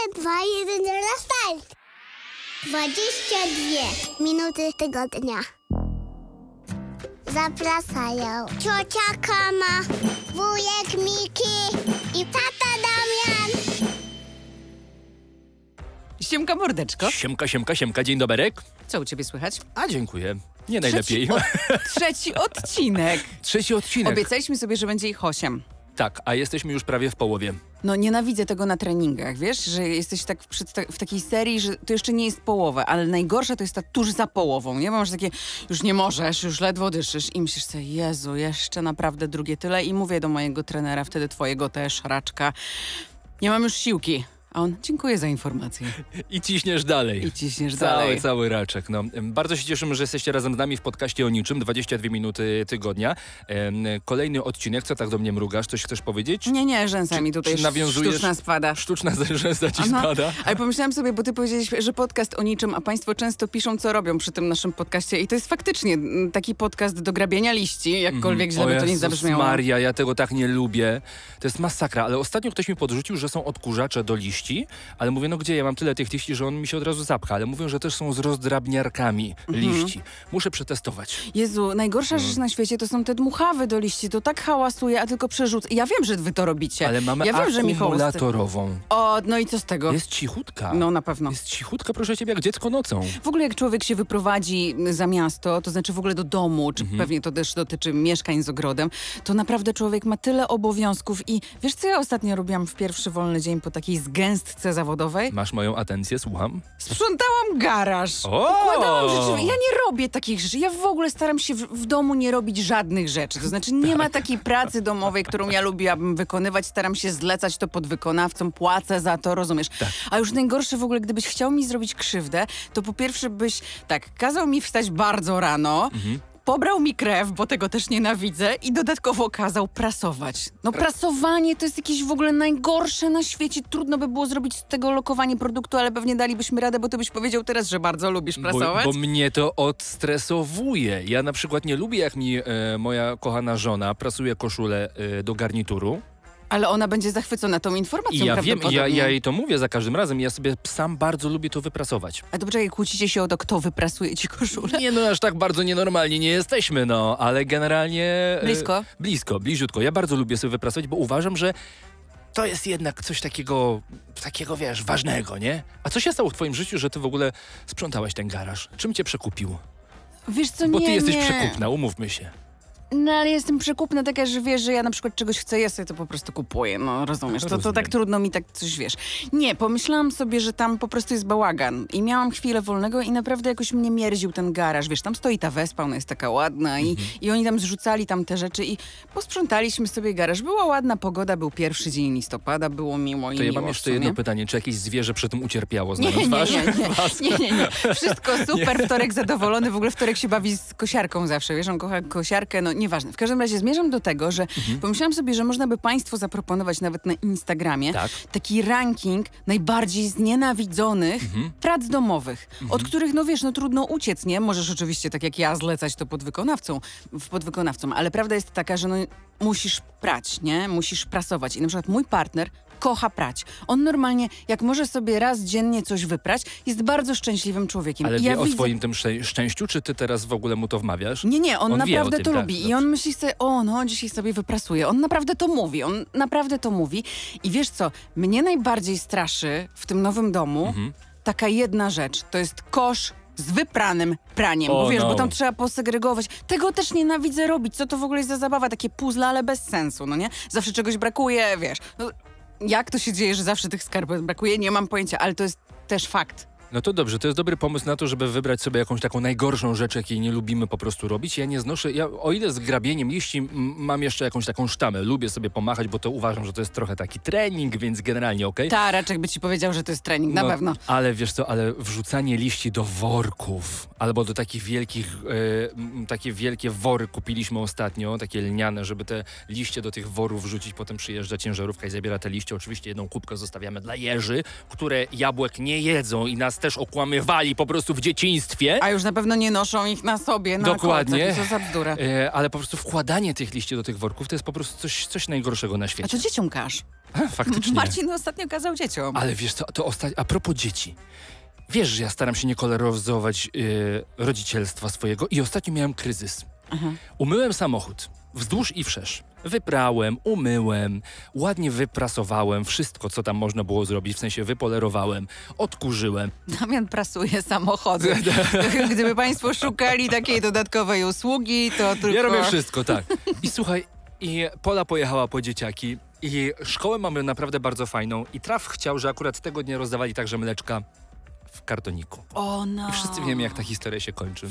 2, 1, 0, start! 22 minuty tygodnia. Zapraszają ciocia Kama, wujek Miki i tata Damian. Siemka, mordeczko. Siemka, dzień doberek. Co u ciebie słychać? A dziękuję, nie najlepiej. Trzeci odcinek. Trzeci odcinek. Obiecaliśmy sobie, że będzie ich 8. Tak, a jesteśmy już prawie w połowie. No nienawidzę tego na treningach, wiesz, że jesteś tak w takiej serii, że to jeszcze nie jest połowa, ale najgorsza to jest ta tuż za połową, nie? Bo masz takie, już nie możesz, już ledwo dyszysz i myślisz sobie, Jezu, jeszcze naprawdę drugie tyle i mówię do mojego trenera, wtedy twojego też, Raczka, nie mam już siłki. A on, dziękuję za informację. I ciśniesz dalej. Cały raczek. No. Bardzo się cieszymy, że jesteście razem z nami w podcaście o niczym. 22 minuty tygodnia. Kolejny odcinek. Co tak do mnie mrugasz? Coś chcesz powiedzieć? Nie, rzęsa mi tutaj sztuczna spada. Sztuczna rzęsa ci spada? Ale pomyślałam sobie, bo ty powiedziałeś, że podcast o niczym, a państwo często piszą, co robią przy tym naszym podcaście. I to jest faktycznie taki podcast do grabienia liści, jakkolwiek źle by to nie zabrzmiało. Maria, ja tego tak nie lubię. To jest masakra. Ale ostatnio ktoś mi podrzucił, że są odkurzacze do liści. Ale mówię, no gdzie? Ja mam tyle tych liści, że on mi się od razu zapcha. Ale mówią, że też są z rozdrabniarkami liści. Muszę przetestować. Jezu, najgorsza rzecz na świecie to są te dmuchawy do liści. To tak hałasuje, a tylko przerzuca. Ja wiem, że wy to robicie. Ale mamy akumulatorową. O, no i co z tego? Jest cichutka. No na pewno. Jest cichutka, proszę ciebie, jak dziecko nocą. W ogóle jak człowiek się wyprowadzi za miasto, to znaczy w ogóle do domu, czy pewnie to też dotyczy mieszkań z ogrodem, to naprawdę człowiek ma tyle obowiązków i wiesz, co ja ostatnio robiłam w pierwszy wolny dzień po takiej zgęstce zawodowej? Masz moją atencję, słucham. Sprzątałam garaż. Układałam rzeczy. Ja nie robię takich rzeczy. Ja w ogóle staram się w domu nie robić żadnych rzeczy. To znaczy nie ma takiej pracy domowej, którą ja lubiłabym wykonywać. Staram się zlecać to podwykonawcom, płacę za to, rozumiesz? Tak. A już najgorsze w ogóle, gdybyś chciał mi zrobić krzywdę, to po pierwsze byś kazał mi wstać bardzo rano, pobrał mi krew, bo tego też nienawidzę i dodatkowo kazał prasować. No prasowanie to jest jakieś w ogóle najgorsze na świecie. Trudno by było zrobić z tego lokowanie produktu, ale pewnie dalibyśmy radę, bo ty byś powiedział teraz, że bardzo lubisz prasować. Bo mnie to odstresowuje. Ja na przykład nie lubię, jak mi moja kochana żona prasuje koszulę do garnituru. Ale ona będzie zachwycona tą informacją. Ja wiem, ja jej to mówię za każdym razem. Ja sobie sam bardzo lubię to wyprasować. A dobrze, jak kłócicie się o to, kto wyprasuje ci koszulę? Nie, no aż tak bardzo nienormalnie nie jesteśmy, no. Ale generalnie... Bliziutko. Ja bardzo lubię sobie wyprasować, bo uważam, że to jest jednak coś takiego, wiesz, ważnego, nie? A co się stało w twoim życiu, że ty w ogóle sprzątałaś ten garaż? Czym cię przekupił? Wiesz co, bo ty jesteś przekupna, umówmy się. No ale jestem przekupna taka, że wiesz, że ja na przykład czegoś chcę, ja sobie to po prostu kupuję, no rozumiesz, to tak trudno mi tak coś, wiesz. Nie, pomyślałam sobie, że tam po prostu jest bałagan i miałam chwilę wolnego i naprawdę jakoś mnie mierził ten garaż, wiesz, tam stoi ta wespa, ona jest taka ładna i oni tam zrzucali tam te rzeczy i posprzątaliśmy sobie garaż. Była ładna pogoda, był pierwszy dzień listopada, było miło i to ja miło, mam jeszcze jedno pytanie, czy jakieś zwierzę przy tym ucierpiało? Nie. Wszystko super, wtorek zadowolony, w ogóle wtorek się bawi z kosiarką zawsze, wiesz, on kocha kosiarkę, no nieważne. W każdym razie zmierzam do tego, że pomyślałam sobie, że można by państwu zaproponować nawet na Instagramie taki ranking najbardziej znienawidzonych prac domowych, od których, no wiesz, no trudno uciec, nie? Możesz oczywiście, tak jak ja, zlecać to podwykonawcom, ale prawda jest taka, że no musisz prać, nie? Musisz prasować. I na przykład mój partner kocha prać. On normalnie, jak może sobie raz dziennie coś wyprać, jest bardzo szczęśliwym człowiekiem. Ale wie o swoim tym szczęściu, czy ty teraz w ogóle mu to wmawiasz? Nie, on naprawdę tym, to lubi. I on myśli sobie, dzisiaj sobie wyprasuje. On naprawdę to mówi. I wiesz co, mnie najbardziej straszy w tym nowym domu taka jedna rzecz. To jest kosz z wypranym praniem. Bo wiesz, bo tam trzeba posegregować. Tego też nienawidzę robić. Co to w ogóle jest za zabawa? Takie puzzle, ale bez sensu, no nie? Zawsze czegoś brakuje, wiesz. No, jak to się dzieje, że zawsze tych skarpet brakuje? Nie mam pojęcia, ale to jest też fakt. No to dobrze, to jest dobry pomysł na to, żeby wybrać sobie jakąś taką najgorszą rzecz, jakiej nie lubimy po prostu robić. Ja nie znoszę, o ile z grabieniem liści mam jeszcze jakąś taką sztamę, lubię sobie pomachać, bo to uważam, że to jest trochę taki trening, więc generalnie okej. Ta, Raczek by ci powiedział, że to jest trening, na pewno. Ale wiesz co, ale wrzucanie liści do worków, albo do takich wielkich, takie wielkie wory kupiliśmy ostatnio, takie lniane, żeby te liście do tych worów wrzucić, potem przyjeżdża ciężarówka i zabiera te liście. Oczywiście jedną kubkę zostawiamy dla jeży, które jabłek nie jedzą i nas nas też okłamywali po prostu w dzieciństwie. A już na pewno nie noszą ich na sobie. Dokładnie. Co za bzdura. Ale po prostu wkładanie tych liści do tych worków to jest po prostu coś najgorszego na świecie. A to dzieciom każ. Faktycznie. Marcin ostatnio kazał dzieciom. Ale wiesz co, a propos dzieci. Wiesz, że ja staram się nie koloryzować rodzicielstwa swojego i ostatnio miałem kryzys. Umyłem samochód wzdłuż i wszerz. Wyprałem, umyłem, ładnie wyprasowałem wszystko, co tam można było zrobić, w sensie wypolerowałem, odkurzyłem. Damian prasuje samochody. Gdyby państwo szukali takiej dodatkowej usługi, to tylko... Ja robię wszystko, tak. I słuchaj, Pola pojechała po dzieciaki i szkołę mamy naprawdę bardzo fajną i Traf chciał, że akurat tego dnia rozdawali także mleczka w kartoniku. O no. I wszyscy wiemy, jak ta historia się kończy.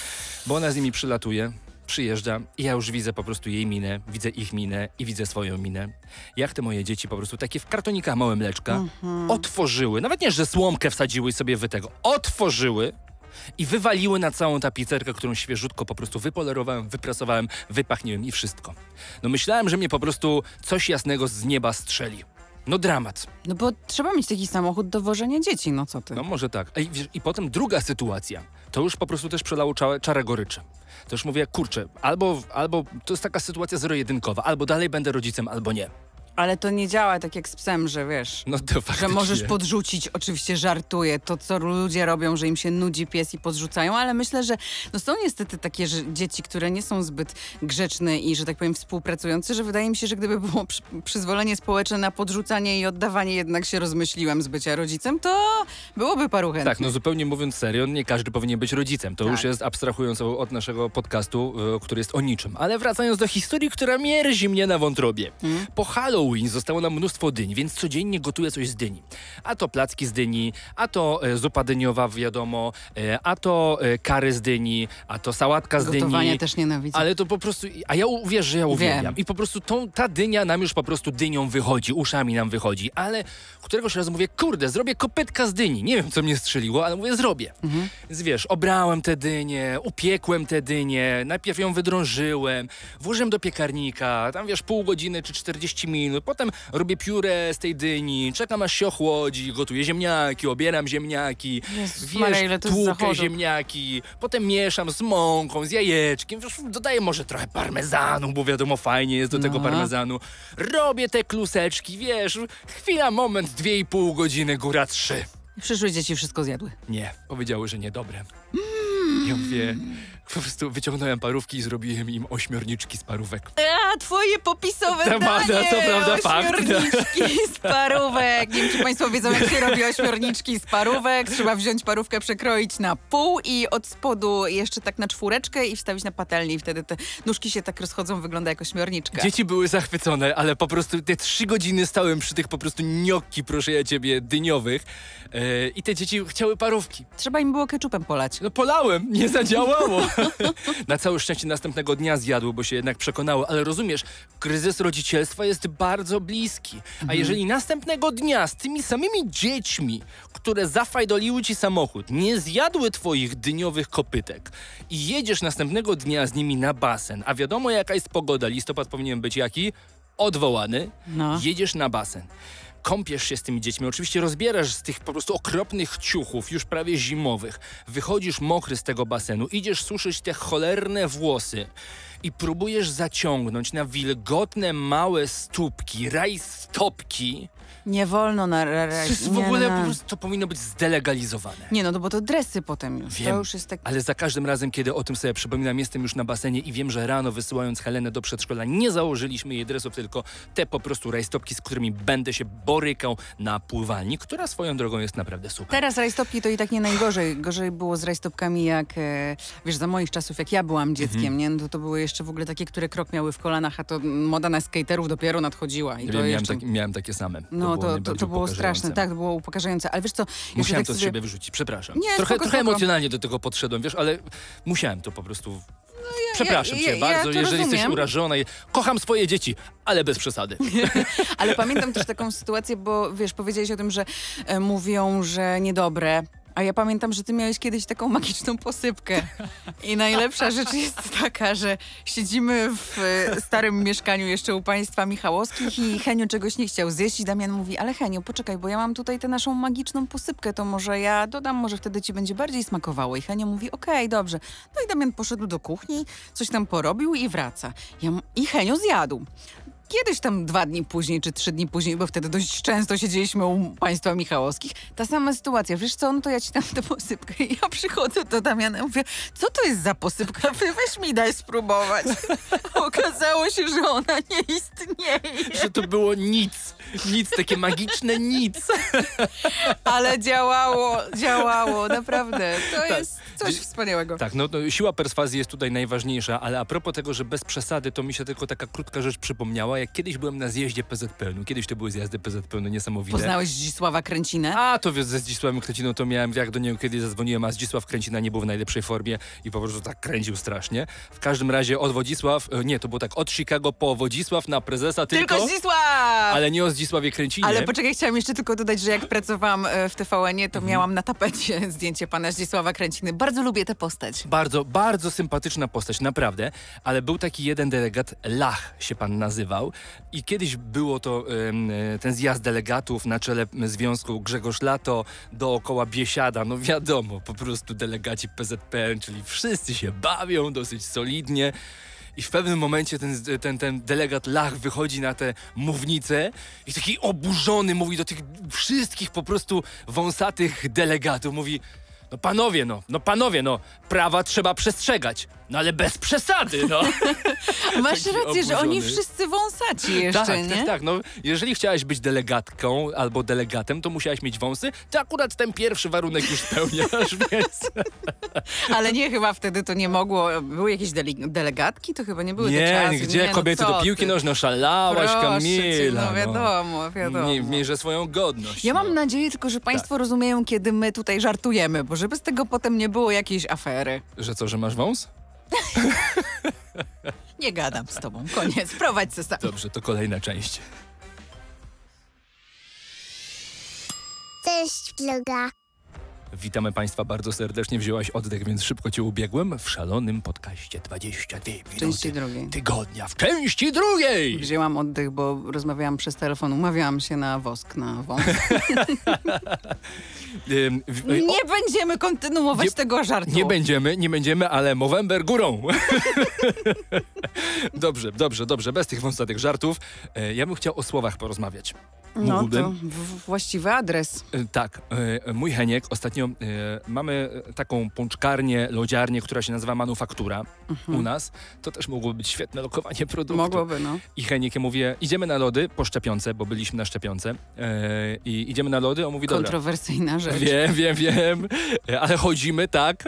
Bo ona z nimi przyjeżdża i ja już widzę po prostu jej minę, widzę ich minę i widzę swoją minę. Jak te moje dzieci po prostu takie w kartonikach małe mleczka otworzyły, nawet nie, że słomkę wsadziły sobie otworzyły i wywaliły na całą tapicerkę, którą świeżutko po prostu wypolerowałem, wyprasowałem, wypachniłem i wszystko. No myślałem, że mnie po prostu coś jasnego z nieba strzeli. No dramat. No bo trzeba mieć taki samochód do wożenia dzieci, no co ty? No może tak. I potem druga sytuacja. To już po prostu też przelało czarę goryczy. To już mówię, kurczę, albo to jest taka sytuacja zero-jedynkowa, albo dalej będę rodzicem, albo nie. Ale to nie działa tak jak z psem, że wiesz, no to faktycznie. Że możesz podrzucić, oczywiście żartuję, to co ludzie robią, że im się nudzi pies i podrzucają, ale myślę, że są niestety takie dzieci, które nie są zbyt grzeczne i, że tak powiem, współpracujące, że wydaje mi się, że gdyby było przyzwolenie społeczne na podrzucanie i oddawanie, jednak się rozmyśliłem z bycia rodzicem, to byłoby paru chętnych. Tak, no zupełnie mówiąc serio, nie każdy powinien być rodzicem. To już jest abstrahując od naszego podcastu, który jest o niczym. Ale wracając do historii, która mierzi mnie na wątrobie. Po Halloween zostało nam mnóstwo dyń, więc codziennie gotuję coś z dyni. A to placki z dyni, a to zupa dyniowa, wiadomo, a to kary z dyni, a to sałatka z dyni. Gotowania też nienawidzę. Ale to po prostu, wiesz, że ja uwielbiam. I po prostu ta dynia nam już po prostu dynią wychodzi, uszami nam wychodzi, ale któregoś razu mówię, kurde, zrobię kopytka z dyni. Nie wiem, co mnie strzeliło, ale mówię, zrobię. Więc wiesz, obrałem tę dynię, upiekłem tę dynię, najpierw ją wydrążyłem, włożyłem do piekarnika, tam wiesz, pół godziny czy 40 minut, potem robię pióre z tej dyni, czekam aż się ochłodzi, gotuję ziemniaki, obieram ziemniaki, tłukę ziemniaki, potem mieszam z mąką, z jajeczkiem, wiesz, dodaję może trochę parmezanu, bo wiadomo, fajnie jest do tego parmezanu. Robię te kluseczki, wiesz, chwila, moment, 2,5 godziny, góra 3. Przyszłe dzieci wszystko zjadły. Nie, powiedziały, że niedobre. Ja mówię, po prostu wyciągnąłem parówki i zrobiłem im ośmiorniczki z parówek. A, twoje popisowe danie! To prawda fakt. Ośmiorniczki z parówek. Nie wiem, czy państwo wiedzą, jak się robi ośmiorniczki z parówek. Trzeba wziąć parówkę, przekroić na pół i od spodu jeszcze tak na 4 i wstawić na patelnię i wtedy te nóżki się tak rozchodzą, wygląda jak ośmiorniczka. Dzieci były zachwycone, ale po prostu te 3 godziny stałem przy tych po prostu gnocchi, proszę ja ciebie, dyniowych i te dzieci chciały parówki. Trzeba im było keczupem polać. No polałem, nie zadziałało. Na całe szczęście następnego dnia zjadły, bo się jednak przekonały, ale rozumiesz, kryzys rodzicielstwa jest bardzo bliski. A jeżeli następnego dnia z tymi samymi dziećmi, które zafajdoliły ci samochód, nie zjadły twoich dyniowych kopytek i jedziesz następnego dnia z nimi na basen, a wiadomo jaka jest pogoda, listopad powinien być jaki? Odwołany. Jedziesz na basen. Kąpiesz się z tymi dziećmi, oczywiście rozbierasz z tych po prostu okropnych ciuchów, już prawie zimowych. Wychodzisz mokry z tego basenu, idziesz suszyć te cholerne włosy i próbujesz zaciągnąć na wilgotne, małe stópki, rajstopki. Nie wolno na W ogóle po prostu to powinno być zdelegalizowane. Nie no, bo to dresy potem już. Wiem, to już jest tak... ale za każdym razem, kiedy o tym sobie przypominam, jestem już na basenie i wiem, że rano wysyłając Helenę do przedszkola nie założyliśmy jej dresów, tylko te po prostu rajstopki, z którymi będę się borykał na pływalni, która swoją drogą jest naprawdę super. Teraz rajstopki to i tak nie najgorzej. Gorzej było z rajstopkami jak, wiesz, za moich czasów, jak ja byłam dzieckiem, nie? No to były jeszcze w ogóle takie, które krok miały w kolanach, a to moda na skaterów dopiero nadchodziła. I to miałem takie same. No to było straszne, tak, to było upokarzające, ale wiesz co... Musiałem to z siebie wyrzucić, przepraszam. Nie, trochę emocjonalnie do tego podszedłem, wiesz, ale musiałem to po prostu... Przepraszam cię bardzo, jeżeli jesteś urażona. Kocham swoje dzieci, ale bez przesady. Ale pamiętam też taką sytuację, bo wiesz, powiedziałeś o tym, że mówią, że niedobre. A ja pamiętam, że ty miałeś kiedyś taką magiczną posypkę. I najlepsza rzecz jest taka, że siedzimy w starym mieszkaniu jeszcze u państwa Michałowskich i Henio czegoś nie chciał zjeść i Damian mówi, ale Henio, poczekaj, bo ja mam tutaj tę naszą magiczną posypkę, to może ja dodam, może wtedy ci będzie bardziej smakowało. I Henio mówi, okej, dobrze. No i Damian poszedł do kuchni, coś tam porobił i wraca. I Henio zjadł. Kiedyś tam 2 dni później, czy 3 dni później, bo wtedy dość często siedzieliśmy u państwa Michałowskich, ta sama sytuacja. Wiesz co, no to ja ci dam tę posypkę. I ja przychodzę do Damiana i mówię, co to jest za posypka? Weź mi daj spróbować. Okazało się, że ona nie istnieje. Że to było nic. Nic, takie magiczne nic. Ale działało, naprawdę. To jest coś wspaniałego. Tak, no siła perswazji jest tutaj najważniejsza, ale a propos tego, że bez przesady, to mi się tylko taka krótka rzecz przypomniała, jak kiedyś byłem na zjeździe PZPN-u. Kiedyś to były zjazdy PZPN-u niesamowite. Poznałeś Zdzisława Kręcinę? A, to ze Zdzisławem Kręciną to miałem, jak do niego kiedyś zadzwoniłem, a Zdzisław Kręcina nie był w najlepszej formie i po prostu tak kręcił strasznie. W każdym razie od Wodzisław, nie, to było tak, od Chicago po Wodzisław na prezesa tylko Zdzisław! Ale nie o Zdzisławie Kręcinie. Ale poczekaj, chciałam jeszcze tylko dodać, że jak pracowałam w TVN-ie, to miałam na tapecie zdjęcie pana Zdzisława Kręciny. Bardzo lubię tę postać. Bardzo, bardzo sympatyczna postać, naprawdę. Ale był taki jeden delegat, Lach się pan nazywał. I kiedyś było to ten zjazd delegatów na czele związku Grzegorz Lato, dookoła biesiada. No wiadomo, po prostu delegaci PZPN, czyli wszyscy się bawią dosyć solidnie. I w pewnym momencie ten delegat Lach wychodzi na tę mównicę i taki oburzony mówi do tych wszystkich po prostu wąsatych delegatów. Mówi, no panowie, prawa trzeba przestrzegać. No ale bez przesady, no. Masz Taki rację, że oburzony. oni wszyscy wąsaci jeszcze, nie? Tak. No, jeżeli chciałaś być delegatką albo delegatem, to musiałaś mieć wąsy, to akurat ten pierwszy warunek już spełniasz, więc... Ale nie, chyba wtedy to nie mogło. Były jakieś delegatki? To chyba nie były te czasy. Gdzie kobiety do piłki nożnej szalałaś, Kamila. No wiadomo. Mierze swoją godność. Ja mam nadzieję tylko, że państwo rozumieją, kiedy my tutaj żartujemy, bo żeby z tego potem nie było jakiejś afery. Że co, że masz wąs? Nie gadam z tobą. Koniec. Prowadź se sam. Dobrze, to kolejna część. Cześć, vloga. Witamy Państwa bardzo serdecznie. Wzięłaś oddech, więc szybko Cię ubiegłem w szalonym podcaście 22 minuty części drugiej. tygodnia. W części drugiej! Wzięłam oddech, bo rozmawiałam przez telefon. Umawiałam się na wosk, na wąs. Nie będziemy kontynuować tego żartu. Nie będziemy, ale Movember górą. Dobrze, bez tych wąsatych żartów. Ja bym chciał o słowach porozmawiać. No to właściwy adres. Tak, mój Heniek, ostatnio mamy taką pączkarnię, lodziarnię, która się nazywa Manufaktura u nas. To też mogłoby być świetne lokowanie produktu. Mogłoby, no. I Heniek, ja mówię, idziemy na lody po szczepionce, bo byliśmy na szczepionce. I idziemy na lody, on mówi, dobra. Kontrowersyjna rzecz. Wiem, ale chodzimy, tak.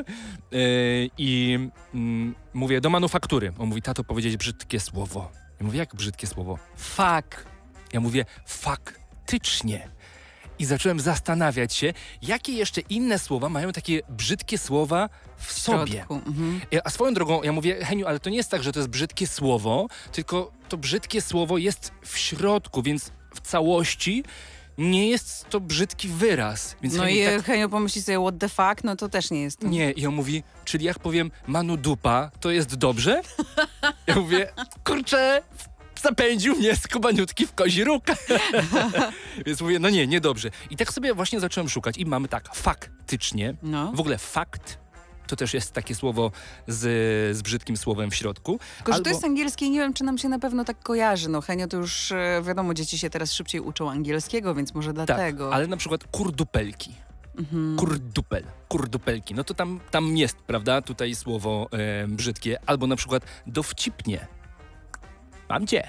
Mówię, do Manufaktury. On mówi, tato, powiedzieć brzydkie słowo. Ja mówię, jak brzydkie słowo? Fuck. Ja mówię, faktycznie. I zacząłem zastanawiać się, jakie jeszcze inne słowa mają takie brzydkie słowa w sobie. A swoją drogą, ja mówię, Heniu, ale to nie jest tak, że to jest brzydkie słowo, tylko to brzydkie słowo jest w środku, więc w całości nie jest to brzydki wyraz. Więc no i Henio pomyśli sobie, what the fuck, no to też nie jest to. Nie, i on mówi, czyli jak powiem manu dupa, to jest dobrze? Ja mówię, kurczę, zapędził mnie skubaniutki w kozi róg. Więc mówię, no nie dobrze. I tak sobie właśnie zacząłem szukać i mamy tak, faktycznie, w ogóle fakt, to też jest takie słowo z brzydkim słowem w środku. Tylko, że to jest angielskie i nie wiem, czy nam się na pewno tak kojarzy. No Henio, to już wiadomo, dzieci się teraz szybciej uczą angielskiego, więc może dlatego. Tak, ale na przykład kurdupelki. Kurdupelki. No to tam jest, prawda? Tutaj słowo brzydkie. Albo na przykład dowcipnie. Mam cię.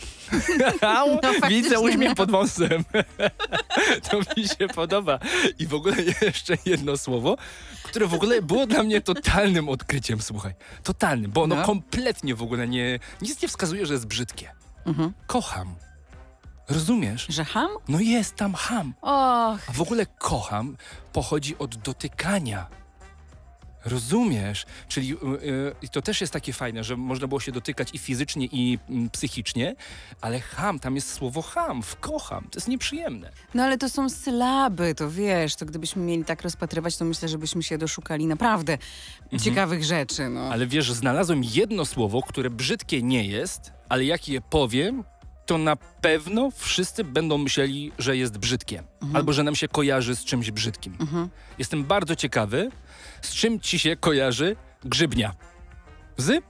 Widzę uśmiech pod wąsem. To mi się podoba. I w ogóle jeszcze jedno słowo, które w ogóle było dla mnie totalnym odkryciem, słuchaj. Totalnym, bo ono kompletnie w ogóle nic nie wskazuje, że jest brzydkie. Kocham. Rozumiesz? Że ham? No jest tam ham. Och. A w ogóle kocham pochodzi od dotykania. Rozumiesz? Czyli to też jest takie fajne, że można było się dotykać i fizycznie, i psychicznie, ale cham, tam jest słowo cham, wkocham. To jest nieprzyjemne. No ale to są sylaby, to wiesz, to gdybyśmy mieli tak rozpatrywać, to myślę, żebyśmy się doszukali naprawdę ciekawych rzeczy, no. Ale wiesz, znalazłem jedno słowo, które brzydkie nie jest, ale jak je powiem, to na pewno wszyscy będą myśleli, że jest brzydkie. Albo że nam się kojarzy z czymś brzydkim. Jestem bardzo ciekawy, z czym ci się kojarzy grzybnia. Z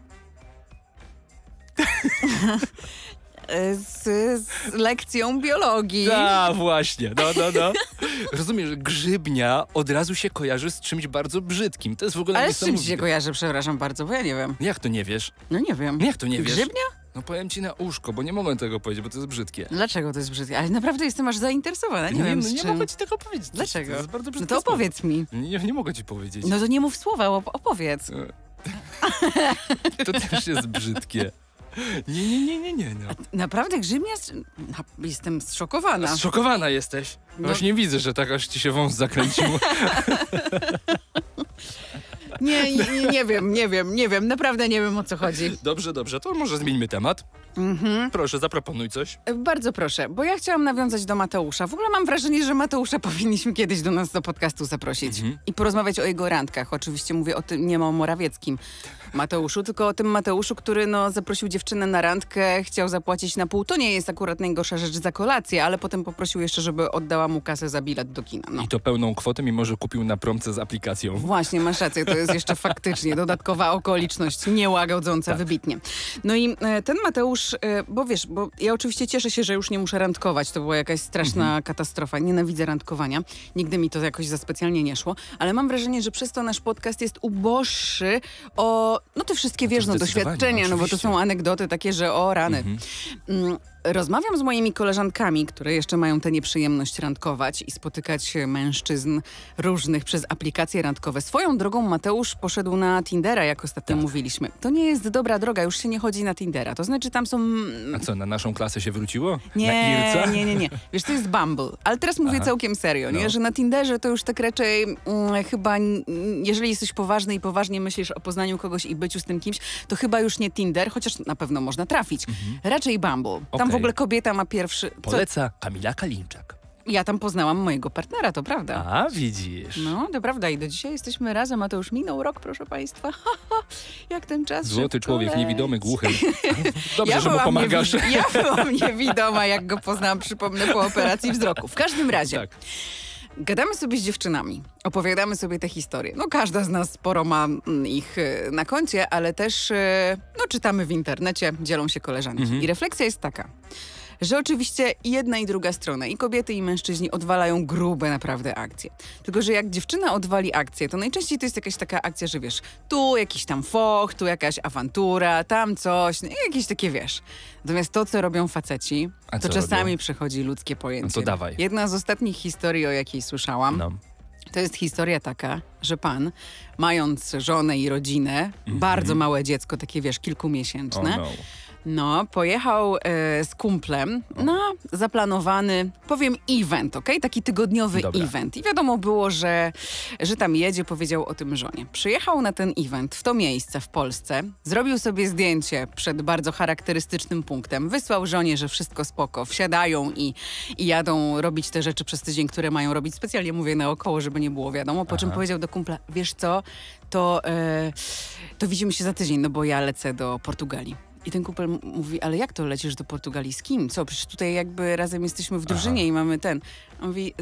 lekcją biologii. właśnie. No. Rozumiesz, że grzybnia od razu się kojarzy z czymś bardzo brzydkim. To jest w ogóle Ale z czym ci niesamowite. się kojarzy, przepraszam bardzo, bo ja nie wiem. Jak to nie wiesz? No nie wiem. Jak to nie wiesz? Grzybnia? No powiem ci na uszko, bo nie mogę tego powiedzieć, bo to jest brzydkie. Dlaczego to jest brzydkie? Ale naprawdę jestem aż zainteresowana, nie wiem z nie czym. mogę ci tego powiedzieć. Dlaczego? To jest bardzo No brzydkie to słowo. opowiedz mi. Nie mogę ci powiedzieć. No to nie mów słowa, opowiedz. To też jest brzydkie. Nie. No. Naprawdę grzybnia? Jestem zszokowana. Zszokowana jesteś. No. Właśnie widzę, że tak aż ci się wąs zakręcił. Nie wiem, naprawdę nie wiem, o co chodzi. Dobrze, to może zmieńmy temat. Proszę, zaproponuj coś. Bardzo proszę, bo ja chciałam nawiązać do Mateusza. W ogóle mam wrażenie, że Mateusza powinniśmy kiedyś do nas do podcastu zaprosić i porozmawiać o jego randkach. Oczywiście mówię o tym, nie o Morawieckim Mateuszu, tylko o tym Mateuszu, który zaprosił dziewczynę na randkę, chciał zapłacić na pół. To nie jest akurat najgorsza rzecz za kolację, ale potem poprosił jeszcze, żeby oddała mu kasę za bilet do kina. No. I to pełną kwotę, mimo że kupił na promce z aplikacją. Właśnie, masz rację, to jest jeszcze faktycznie dodatkowa okoliczność, niełagodząca wybitnie. No i ten Mateusz, bo wiesz, bo ja oczywiście cieszę się, że już nie muszę randkować, to była jakaś straszna katastrofa, nienawidzę randkowania, nigdy mi to jakoś za specjalnie nie szło, ale mam wrażenie, że przez to nasz podcast jest uboższy o, te wszystkie, wiesz, doświadczenia, bo to są anegdoty takie, że o rany. Rozmawiam z moimi koleżankami, które jeszcze mają tę nieprzyjemność randkować i spotykać mężczyzn różnych przez aplikacje randkowe. Swoją drogą Mateusz poszedł na Tindera, jak ostatnio mówiliśmy. To nie jest dobra droga, już się nie chodzi na Tindera. To znaczy tam są... A co, na naszą klasę się wróciło? Nie, na Irca? nie. Wiesz, to jest Bumble. Ale teraz mówię całkiem serio, nie? Że na Tinderze to już tak raczej chyba, jeżeli jesteś poważny i poważnie myślisz o poznaniu kogoś i byciu z tym kimś, to chyba już nie Tinder, chociaż na pewno można trafić. Raczej Bumble. Tam w ogóle kobieta ma pierwszy... Poleca Kamila Kalinczak. Ja tam poznałam mojego partnera, to prawda. A, widzisz. No, to prawda. I do dzisiaj jesteśmy razem, a to już minął rok, proszę państwa. Jak ten czas Złoty człowiek, leci. niewidomy, głuchy. Dobrze, że mu pomagasz. Ja byłam niewidoma, jak go poznałam, przypomnę, po operacji wzroku. W każdym razie... Tak. Gadamy sobie z dziewczynami, opowiadamy sobie te historie. No każda z nas sporo ma ich na koncie, ale też czytamy w internecie, dzielą się koleżanki. I refleksja jest taka, że oczywiście jedna i druga strona, i kobiety, i mężczyźni odwalają grube naprawdę akcje. Tylko, że jak dziewczyna odwali akcję, to najczęściej to jest jakaś taka akcja, że wiesz, tu jakiś tam foch, tu jakaś awantura, tam coś, jakieś takie, wiesz. Natomiast to, co robią faceci, to czasami robią? Przechodzi ludzkie pojęcie. No to dawaj. Jedna z ostatnich historii, o jakiej słyszałam, to jest historia taka, że pan, mając żonę i rodzinę, bardzo małe dziecko, takie wiesz, kilkumiesięczne, pojechał z kumplem na zaplanowany, powiem, event, okej? Taki tygodniowy event. I wiadomo było, że tam jedzie, powiedział o tym żonie. Przyjechał na ten event w to miejsce w Polsce, zrobił sobie zdjęcie przed bardzo charakterystycznym punktem, wysłał żonie, że wszystko spoko, wsiadają i jadą robić te rzeczy przez tydzień, które mają robić. Specjalnie mówię naokoło, żeby nie było wiadomo, po czym powiedział do kumpla, wiesz co, to widzimy się za tydzień, no bo ja lecę do Portugalii. I ten kumpel mówi, ale jak to lecisz do Portugalii? Z kim? Co? Przecież tutaj jakby razem jesteśmy w drużynie i mamy ten. On mówi,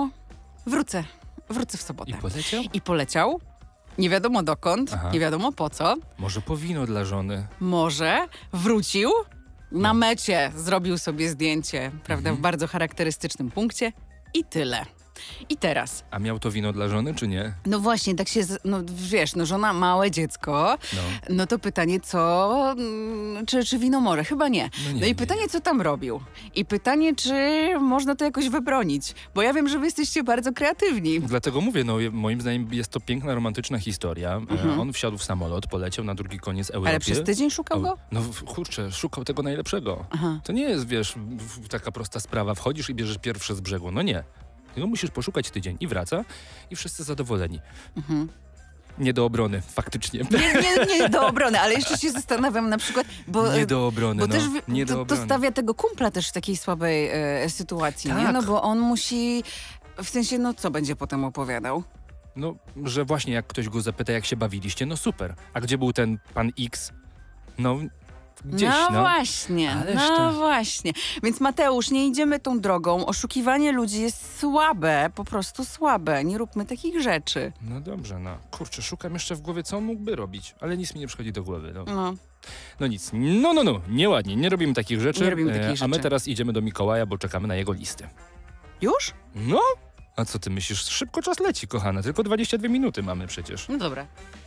wrócę w sobotę. I poleciał? I poleciał. Nie wiadomo dokąd, nie wiadomo po co. Może po wino dla żony. Może. Wrócił. Na mecie zrobił sobie zdjęcie, prawda, w bardzo charakterystycznym punkcie i tyle. I teraz. A miał to wino dla żony, czy nie? No właśnie, tak się, wiesz, żona, małe dziecko, no to pytanie, co, czy wino może? Chyba nie. No i pytanie, co tam robił? I pytanie, czy można to jakoś wybronić? Bo ja wiem, że wy jesteście bardzo kreatywni. Dlatego mówię, moim zdaniem jest to piękna, romantyczna historia. On wsiadł w samolot, poleciał na drugi koniec Europy. Ale przez tydzień szukał go? No kurczę, szukał tego najlepszego. To nie jest, wiesz, taka prosta sprawa. Wchodzisz i bierzesz pierwsze z brzegu. No nie. Tylko musisz poszukać tydzień i wraca i wszyscy zadowoleni. Nie do obrony, faktycznie. Nie do obrony, ale jeszcze się zastanawiam na przykład, bo... Nie do obrony, bo też nie do obrony. To stawia tego kumpla też w takiej słabej sytuacji, tak. nie? No bo on musi... W sensie, no co będzie potem opowiadał? No, że właśnie jak ktoś go zapyta, jak się bawiliście, no super. A gdzie był ten pan X? No... Gdzieś, no właśnie. Więc Mateusz, nie idziemy tą drogą. Oszukiwanie ludzi jest słabe, po prostu słabe. Nie róbmy takich rzeczy. No dobrze, no. Kurczę, szukam jeszcze w głowie, co on mógłby robić, ale nic mi nie przychodzi do głowy. No nic. No. Nieładnie, nie robimy takich rzeczy. Nie robimy takich rzeczy. A my teraz idziemy do Mikołaja, bo czekamy na jego listę. Już? No? A co ty myślisz? Szybko czas leci, kochana. Tylko 22 minuty mamy przecież. No dobra.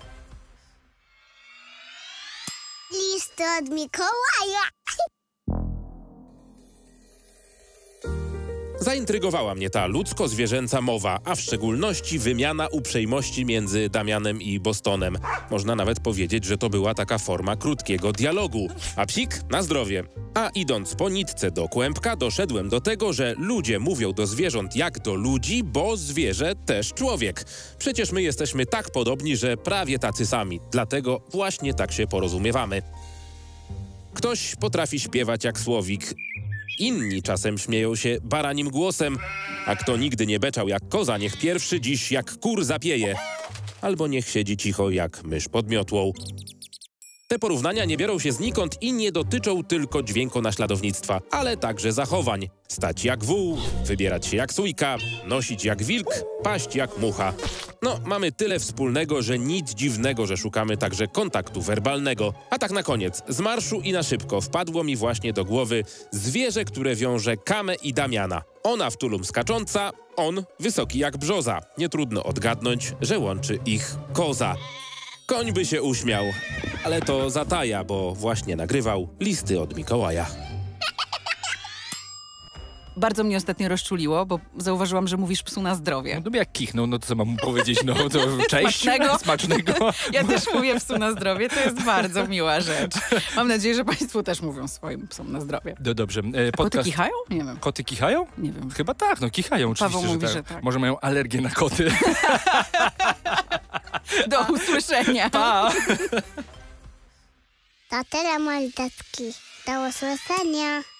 List od Mikołaja. Zaintrygowała mnie ta ludzko-zwierzęca mowa, a w szczególności wymiana uprzejmości między Damianem i Bostonem. Można nawet powiedzieć, że to była taka forma krótkiego dialogu. A psik na zdrowie. A idąc po nitce do kłębka, doszedłem do tego, że ludzie mówią do zwierząt jak do ludzi, bo zwierzę też człowiek. Przecież my jesteśmy tak podobni, że prawie tacy sami. Dlatego właśnie tak się porozumiewamy. Ktoś potrafi śpiewać jak słowik. Inni czasem śmieją się baranim głosem, a kto nigdy nie beczał jak koza, niech pierwszy dziś jak kur zapieje. Albo niech siedzi cicho jak mysz pod miotłą. Te porównania nie biorą się znikąd i nie dotyczą tylko dźwiękonaśladownictwa, ale także zachowań. Stać jak wół, wybierać się jak sójka, nosić jak wilk, paść jak mucha. No, mamy tyle wspólnego, że nic dziwnego, że szukamy także kontaktu werbalnego. A tak na koniec, z marszu i na szybko wpadło mi właśnie do głowy zwierzę, które wiąże Kamę i Damiana. Ona w tulum skacząca, on wysoki jak brzoza. Nie trudno odgadnąć, że łączy ich koza. Koń by się uśmiał, ale to zataja, bo właśnie nagrywał listy od Mikołaja. Bardzo mnie ostatnio rozczuliło, bo zauważyłam, że mówisz psu na zdrowie. No jak kichnął, no to co mam mu powiedzieć? No to cześć. Smacznego. Ja też mówię psu na zdrowie, to jest bardzo miła rzecz. Mam nadzieję, że państwo też mówią swoim psom na zdrowie. No dobrze. Koty kichają? Nie wiem. Koty kichają? Nie wiem. Chyba tak, no kichają oczywiście, Paweł mówi, że tak. Może mają alergię na koty. Do usłyszenia. Pa! To tyle, mordeczki. Do usłyszenia.